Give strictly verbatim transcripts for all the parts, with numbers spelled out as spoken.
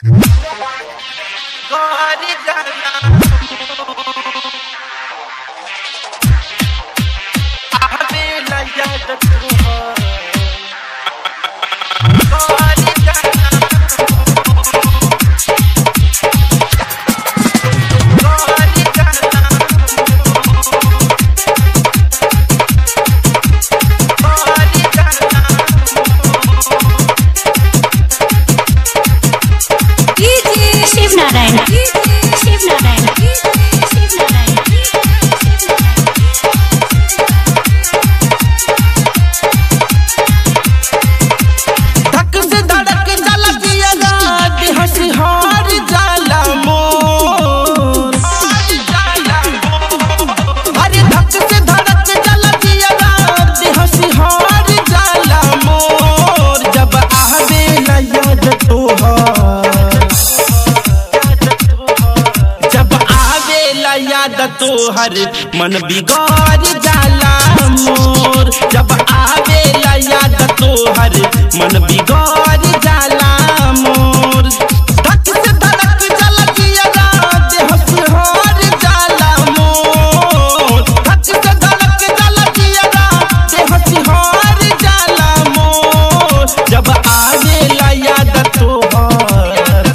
तोहर मन बिगाड़ जाला मोर जब आवेला याद तोहर मन बिगाड़ जाला मोर धक से धड़क जला जिया देह सिहर जाला मोर धक से धड़क जला जिया देह सिहर जाला मोर जब आवेला याद तोहर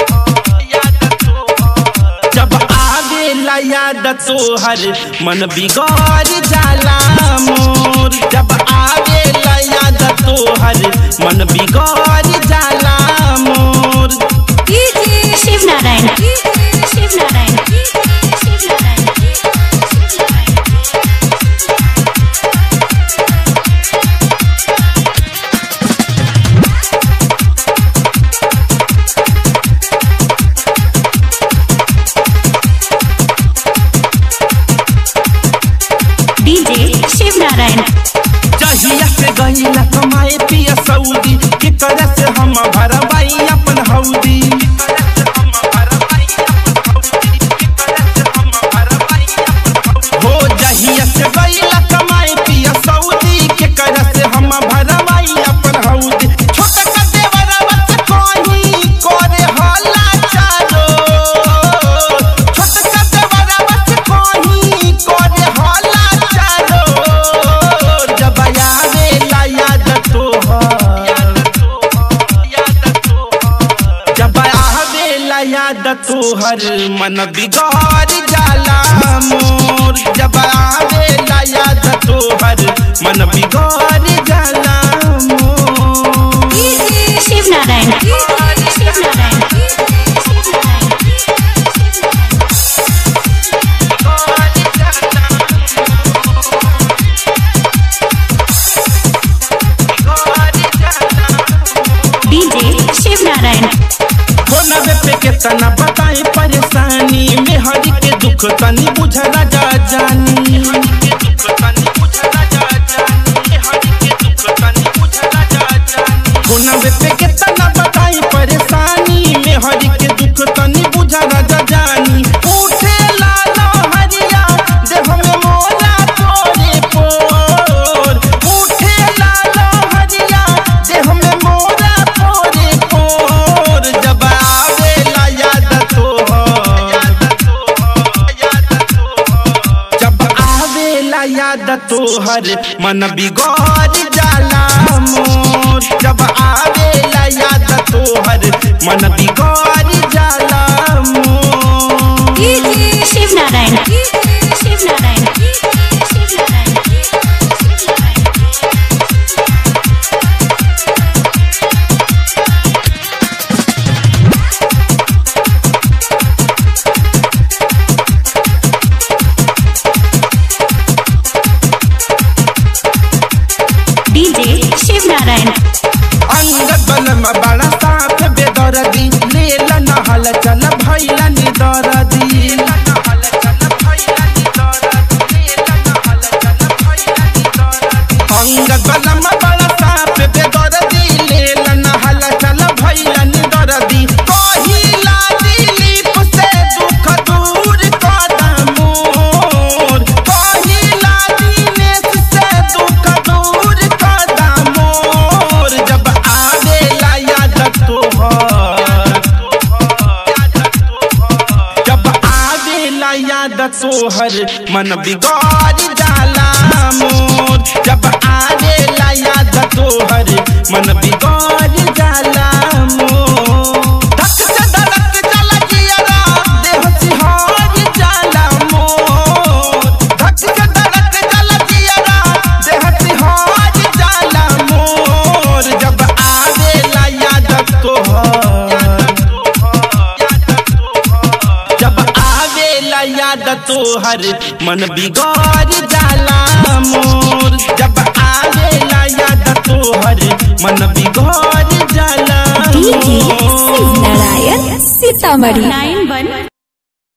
जब आवेला याद तोहर मन बिगाड़ जाला मोर जब आवेला याद तोहर मन बिगाड़ जाला मोर। शिव नारायण शिव नारायण शिव नारायण डीजे शिव नारायण। जहिया से गईला कमाए पिया सऊदी के करे से हम भरवाई अपन हौदी हो जहिया से गईला कमाए पिया सऊदी के करे से हम भरवाई अपन हौदी छोटा का देवरवा से कोई करे हल्ला चारो छोटा का देवरवा से कोई करे हल्ला चारो जब आवेला याद तोहर जब आवेला याद तोहर मन बिगाड़ जाला मोर जब आवेला याद तोहर मन बिगाड़ जाला मोर। शिव नारायण शिव नारायण डीजे शिव नारायण। फोनवे पे केतना बताई परेशानी में हरि के दुख तनी बुझ राजा जानी फोनवे पे केतना बताई परेशानी में हरि के दुख तनी बुझ राजा जानी उठे लालो हरिया देह में मोला तोरे पोर उठे लालो हरिया देह में मोला तोरे पोर जब आवेला याद तोहर जब आवेला याद तोहर मन बिगाड़ जाला मोर जब आवेला याद तोहर मन बिगाड़ जाला मोर। शिव नारायण शिव नारायण शिव नारायण डीजे शिव नारायण। अंगद बलम बड़ा साथ बेदर्दी ले तोहर मन बिगाड़ जाला मोर। जब आवेला याद तोहर मन बिगाड़ जाला मोर। धक से धड़क जाला जियरा देह सिहार जाला मोर। धक से धड़क जाला जियरा देह सिहार जाला मोर। जब आवेला याद तोहर जब आवेला याद तोहर मन बिगाड़ जाला मोर। जब आवेला याद तोहर मन बिगाड़ जाला डीजे शिव नारायण सीतामढ़ी। नाइन वन